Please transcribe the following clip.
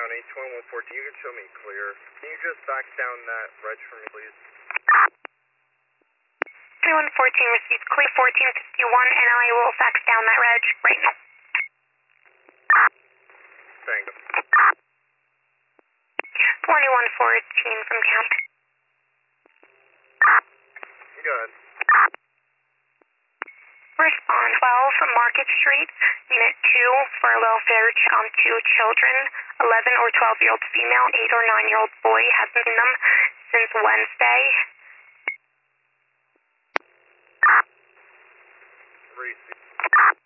down, H2114, you can show me clear. Can you just back down that reg for me, please? 2114 received clear 1451, and I will fax down that reg right now. Thank you. 2114 from camp. Good. Respond 12 Market Street, Unit 2 for welfare to children, 11 or 12-year-old female, 8 or 9-year-old boy, hasn't seen them since Wednesday. Receive.